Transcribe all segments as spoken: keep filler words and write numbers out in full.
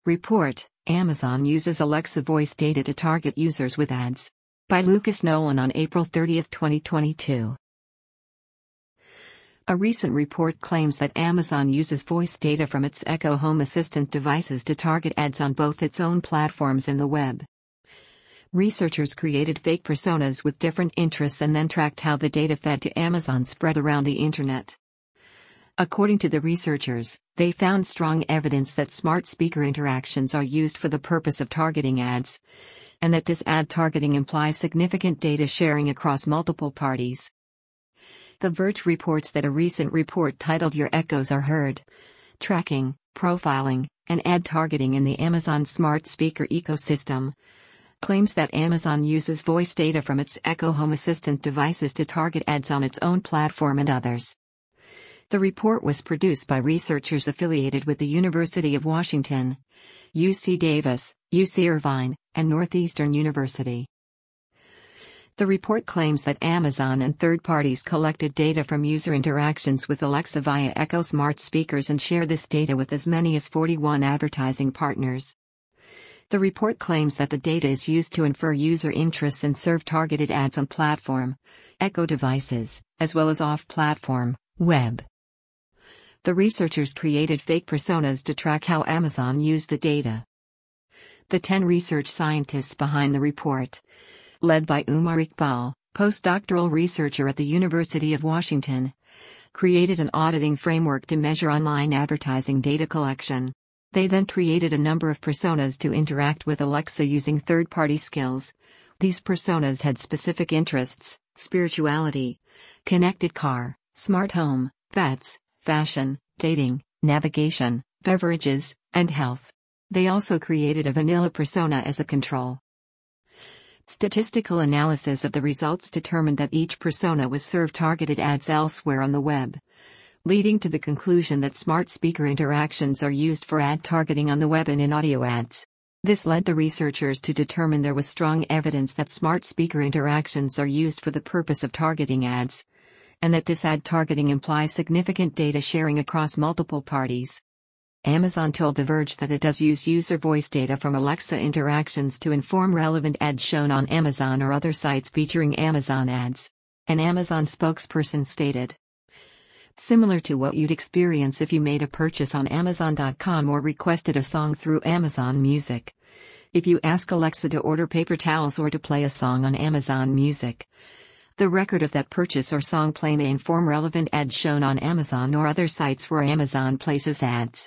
Report: Amazon uses Alexa voice data to target users with ads. By Lucas Nolan on April thirtieth, twenty twenty-two. A recent report claims that Amazon uses voice data from its Echo Home Assistant devices to target ads on both its own platforms and the web. Researchers created fake personas with different interests and then tracked how the data fed to Amazon spread around the internet. According to the researchers, they found strong evidence that smart speaker interactions are used for the purpose of targeting ads, and that this ad targeting implies significant data sharing across multiple parties. The Verge reports that a recent report titled Your Echoes Are Heard: Tracking, Profiling, and Ad Targeting in the Amazon Smart Speaker Ecosystem claims that Amazon uses voice data from its Echo Home Assistant devices to target ads on its own platform and others. The report was produced by researchers affiliated with the University of Washington, U C Davis, U C Irvine, and Northeastern University. The report claims that Amazon and third parties collected data from user interactions with Alexa via Echo smart speakers and share this data with as many as forty-one advertising partners. The report claims that the data is used to infer user interests and serve targeted ads on platform, Echo devices, as well as off-platform, web. The researchers created fake personas to track how Amazon used the data. The ten research scientists behind the report, led by Umar Iqbal, postdoctoral researcher at the University of Washington, created an auditing framework to measure online advertising data collection. They then created a number of personas to interact with Alexa using third-party skills. These personas had specific interests: spirituality, connected car, smart home, pets, fashion, dating, navigation, beverages, and health. They also created a vanilla persona as a control. Statistical analysis of the results determined that each persona was served targeted ads elsewhere on the web, leading to the conclusion that smart speaker interactions are used for ad targeting on the web and in audio ads. This led the researchers to determine there was strong evidence that smart speaker interactions are used for the purpose of targeting ads, and that this ad targeting implies significant data sharing across multiple parties. Amazon told The Verge that it does use user voice data from Alexa interactions to inform relevant ads shown on Amazon or other sites featuring Amazon ads. An Amazon spokesperson stated, "Similar to what you'd experience if you made a purchase on Amazon dot com or requested a song through Amazon Music. If you ask Alexa to order paper towels or to play a song on Amazon Music, the record of that purchase or song play may inform relevant ads shown on Amazon or other sites where Amazon places ads."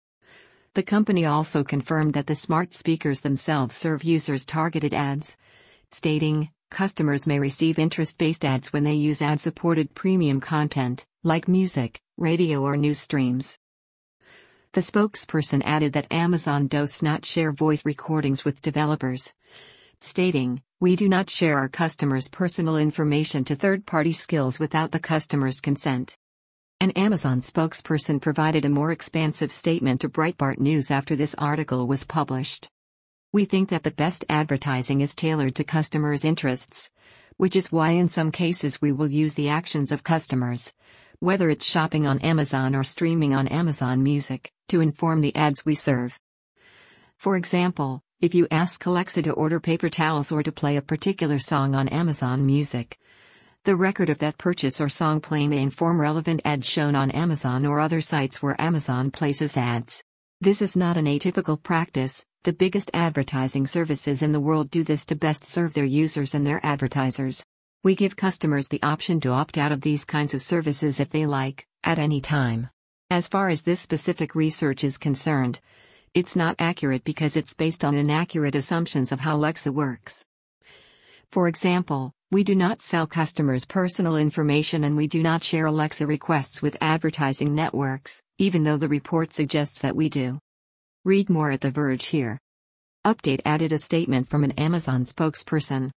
The company also confirmed that the smart speakers themselves serve users targeted ads, stating, "Customers may receive interest-based ads when they use ad-supported premium content, like music, radio or news streams." The spokesperson added that Amazon does not share voice recordings with developers, stating, "We do not share our customers' personal information to third-party skills without the customer's consent." An Amazon spokesperson provided a more expansive statement to Breitbart News after this article was published. "We think that the best advertising is tailored to customers' interests, which is why in some cases we will use the actions of customers, whether it's shopping on Amazon or streaming on Amazon Music, to inform the ads we serve. For example, if you ask Alexa to order paper towels or to play a particular song on Amazon Music, the record of that purchase or song play may inform relevant ads shown on Amazon or other sites where Amazon places ads. This is not an atypical practice. The biggest advertising services in the world do this to best serve their users and their advertisers. We give customers the option to opt out of these kinds of services if they like, at any time. As far as this specific research is concerned, it's not accurate because it's based on inaccurate assumptions of how Alexa works. For example, we do not sell customers' personal information and we do not share Alexa requests with advertising networks, even though the report suggests that we do. Read more at The Verge here. Update added a statement from an Amazon spokesperson.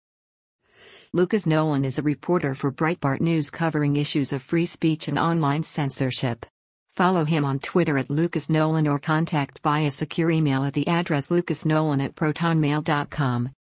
Lucas Nolan is a reporter for Breitbart News covering issues of free speech and online censorship. Follow him on Twitter at Lucas Nolan or contact via secure email at the address lucasnolan at protonmail dot com.